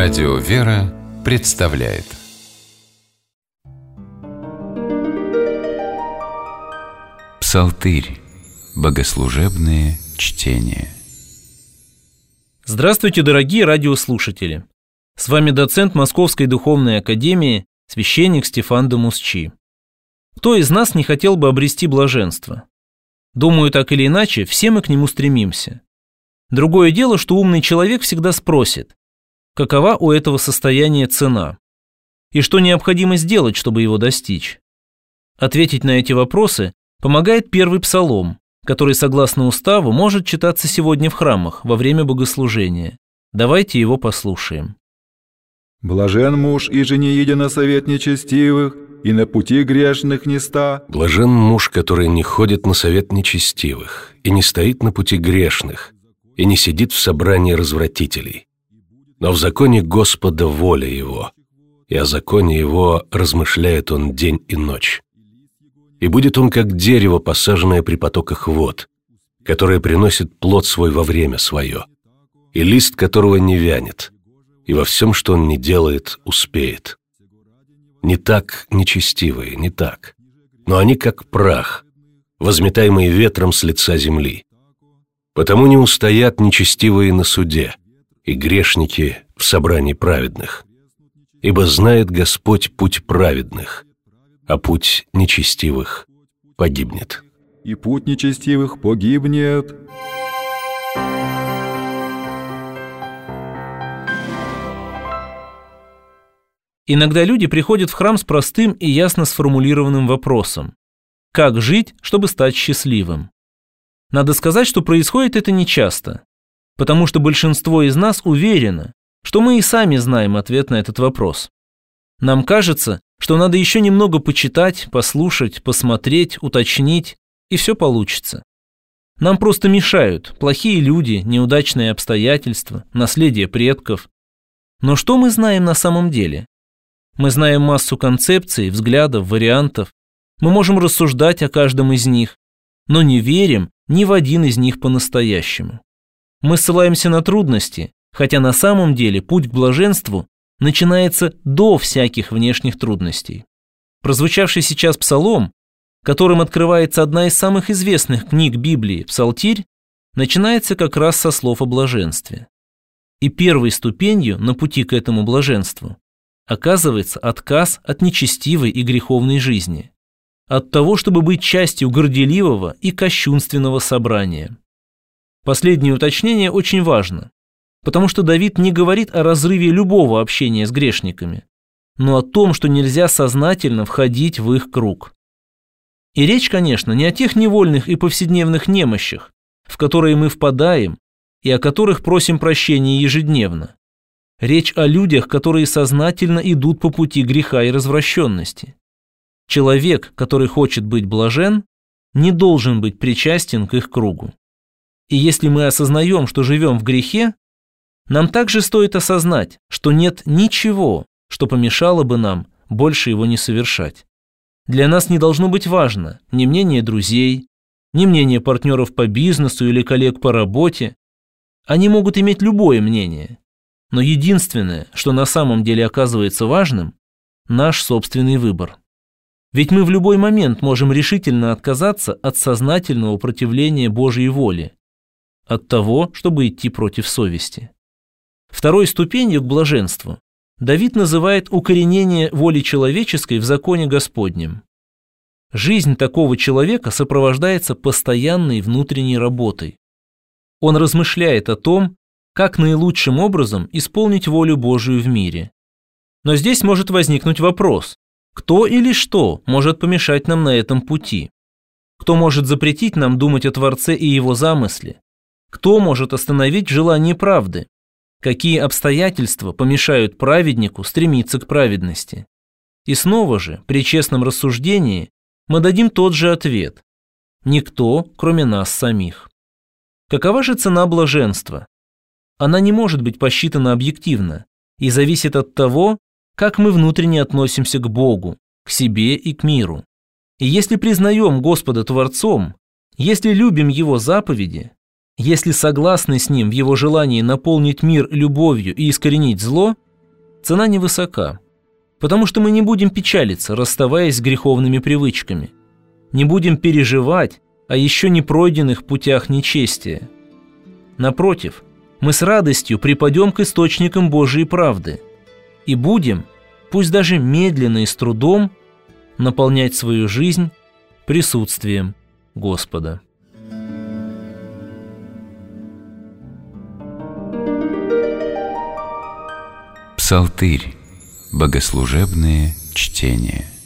Радио «Вера» представляет Псалтырь. Богослужебные чтения. Здравствуйте, дорогие радиослушатели! С вами доцент Московской духовной академии, священник Стефан де Мусчи. Кто из нас не хотел бы обрести блаженство? Думаю, так или иначе, все мы к нему стремимся. Другое дело, что умный человек всегда спросит, какова у этого состояния цена, и что необходимо сделать, чтобы его достичь. Ответить на эти вопросы помогает первый псалом, который, согласно уставу, может читаться сегодня в храмах во время богослужения. Давайте его послушаем. «Блажен муж, иже не едя на совет нечестивых, и на пути грешных не ста». Блажен муж, который не ходит на совет нечестивых, и не стоит на пути грешных, и не сидит в собрании развратителей. Но в законе Господа воля его, и о законе его размышляет он день и ночь. И будет он, как дерево, посаженное при потоках вод, которое приносит плод свой во время свое, и лист которого не вянет, и во всем, что он не делает, успеет. Не так нечестивые, не так, но они как прах, возметаемый ветром с лица земли. Потому не устоят нечестивые на суде, и грешники в собрании праведных. Ибо знает Господь путь праведных, а путь нечестивых погибнет. И путь нечестивых погибнет. Иногда люди приходят в храм с простым и ясно сформулированным вопросом: как жить, чтобы стать счастливым? Надо сказать, что происходит это нечасто, потому что большинство из нас уверено, что мы и сами знаем ответ на этот вопрос. Нам кажется, что надо еще немного почитать, послушать, посмотреть, уточнить, и все получится. Нам просто мешают плохие люди, неудачные обстоятельства, наследие предков. Но что мы знаем на самом деле? Мы знаем массу концепций, взглядов, вариантов. Мы можем рассуждать о каждом из них, но не верим ни в один из них по-настоящему. Мы ссылаемся на трудности, хотя на самом деле путь к блаженству начинается до всяких внешних трудностей. Прозвучавший сейчас псалом, которым открывается одна из самых известных книг Библии, Псалтирь, начинается как раз со слов о блаженстве. И первой ступенью на пути к этому блаженству оказывается отказ от нечестивой и греховной жизни, от того, чтобы быть частью горделивого и кощунственного собрания. Последнее уточнение очень важно, потому что Давид не говорит о разрыве любого общения с грешниками, но о том, что нельзя сознательно входить в их круг. И речь, конечно, не о тех невольных и повседневных немощах, в которые мы впадаем и о которых просим прощения ежедневно. Речь о людях, которые сознательно идут по пути греха и развращенности. Человек, который хочет быть блажен, не должен быть причастен к их кругу. И если мы осознаем, что живем в грехе, нам также стоит осознать, что нет ничего, что помешало бы нам больше его не совершать. Для нас не должно быть важно ни мнение друзей, ни мнение партнеров по бизнесу или коллег по работе. Они могут иметь любое мнение, но единственное, что на самом деле оказывается важным, наш собственный выбор. Ведь мы в любой момент можем решительно отказаться от сознательного противления Божьей воле, от того, чтобы идти против совести. Второй ступенью к блаженству Давид называет укоренение воли человеческой в законе Господнем. Жизнь такого человека сопровождается постоянной внутренней работой. Он размышляет о том, как наилучшим образом исполнить волю Божию в мире. Но здесь может возникнуть вопрос: кто или что может помешать нам на этом пути? Кто может запретить нам думать о Творце и Его замысле? Кто может остановить желание правды? Какие обстоятельства помешают праведнику стремиться к праведности? И снова же, при честном рассуждении, мы дадим тот же ответ: никто, кроме нас самих. Какова же цена блаженства? Она не может быть посчитана объективно и зависит от того, как мы внутренне относимся к Богу, к себе и к миру. И если признаем Господа Творцом, если любим Его заповеди, если согласны с Ним в Его желании наполнить мир любовью и искоренить зло, цена невысока, потому что мы не будем печалиться, расставаясь с греховными привычками, не будем переживать о еще не пройденных путях нечестия. Напротив, мы с радостью припадем к источникам Божией правды и будем, пусть даже медленно и с трудом, наполнять свою жизнь присутствием Господа. Псалтырь. Богослужебные чтения.